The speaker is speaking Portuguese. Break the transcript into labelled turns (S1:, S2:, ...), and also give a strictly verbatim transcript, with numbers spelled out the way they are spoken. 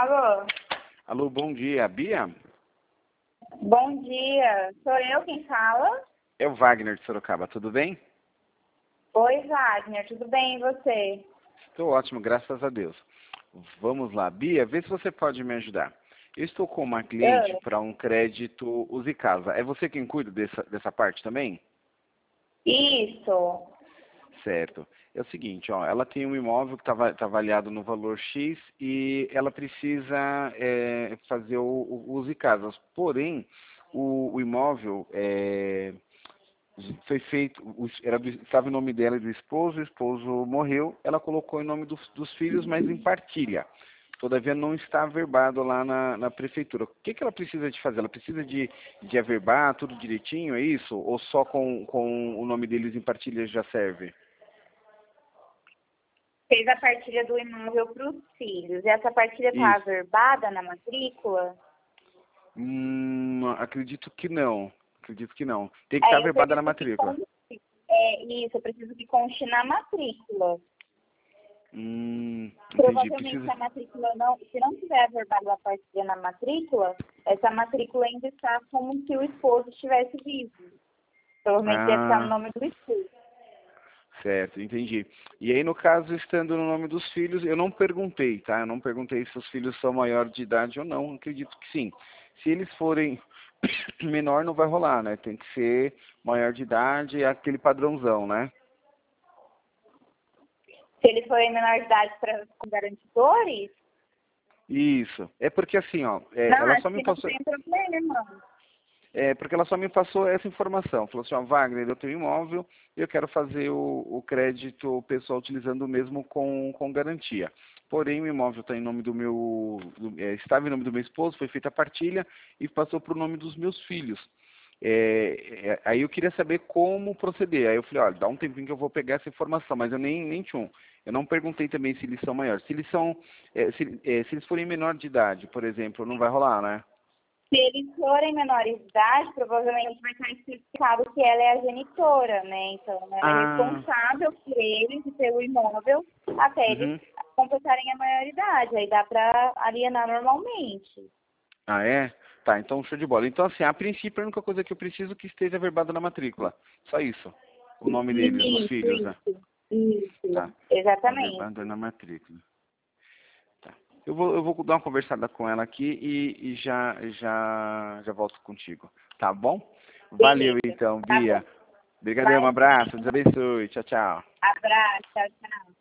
S1: Alô?
S2: Alô, bom dia. Bia?
S1: Bom dia. Sou eu quem fala?
S2: É o Wagner de Sorocaba, tudo bem?
S1: Oi, Wagner. Tudo bem e você?
S2: Estou ótimo, graças a Deus. Vamos lá. Bia, vê se você pode me ajudar. Eu estou com uma cliente
S1: Ah,
S2: para um crédito Use Casa. É você quem cuida dessa, dessa parte também?
S1: isso.
S2: Certo. É o seguinte, ó, ela tem um imóvel que está avaliado no valor X e ela precisa é, fazer o, o Use Casas. Porém, o, o imóvel é, foi feito, o- era do- estava em nome dela e do esposo, o esposo morreu, ela colocou em nome dos, dos filhos, mas em partilha. Todavia não está averbado lá na, na prefeitura. O que, que ela precisa de fazer? Ela precisa de, de averbar tudo direitinho, é isso? Ou só com, com o nome deles em partilha já serve?
S1: Fez a partilha do imóvel para os filhos. E essa partilha está
S2: Isso.
S1: averbada na matrícula?
S2: Hum, acredito que não. Acredito que não. Tem que estar
S1: É, eu
S2: averbada na
S1: preciso que
S2: matrícula.
S1: conste. É, isso, eu preciso que conste na matrícula.
S2: Hum, entendi.
S1: Provavelmente, se
S2: Precisa.
S1: a matrícula não, se não tiver averbado a partilha na matrícula, essa matrícula ainda está como se o esposo estivesse vivo. Provavelmente deve estar no
S2: Ah,
S1: nome do esposo.
S2: certo, entendi. E aí, no caso, estando no nome dos filhos, eu não perguntei, tá? Eu não perguntei se os filhos são maior de idade ou não. Acredito que sim. Se eles forem menor, não vai rolar, né? Tem que ser maior de idade, aquele padrãozão, né?
S1: Se ele for em menor de idade para com garantidores,
S2: Isso. É porque assim, ó, é,
S1: não,
S2: ela
S1: acho
S2: só me
S1: que não
S2: passou.
S1: tem problema.
S2: É, porque ela só me passou essa informação. Falou assim, ó, Wagner, eu tenho imóvel e eu quero fazer o, o crédito pessoal utilizando o mesmo com, com garantia. Porém, o imóvel está em nome do meu, do, é, estava em nome do meu esposo, foi feita a partilha e passou para o nome dos meus filhos. É, é, aí eu queria saber como proceder. Aí eu falei, olha, dá um tempinho que eu vou pegar essa informação, mas eu nem, nem tinha um. Eu não perguntei também se eles são maiores. Se eles são, é, se, é, se eles forem menor de idade, por exemplo, não vai rolar, né?
S1: Se eles forem menores de idade, provavelmente vai estar especificado que ela é a genitora, né? Então, ela é
S2: Ah,
S1: responsável por eles e pelo imóvel até eles
S2: uhum.
S1: completarem a maioridade. Aí dá para alienar normalmente.
S2: Ah, é? Tá, então show de bola. Então, assim, a princípio, a única coisa que eu preciso é que esteja averbada na matrícula. Só isso. O nome deles, dos
S1: Isso,
S2: filhos, né?
S1: isso, isso.
S2: Tá.
S1: Exatamente.
S2: Averbada na matrícula. Tá. Eu vou, eu vou dar uma conversada com ela aqui e, e já, já, já volto contigo. Tá bom? Valeu,
S1: Beleza.
S2: então,
S1: Tá bom.
S2: Bia. Obrigadão, um
S1: Imagina.
S2: abraço. Deus abençoe. Tchau, tchau.
S1: Abraço. Tchau, tchau.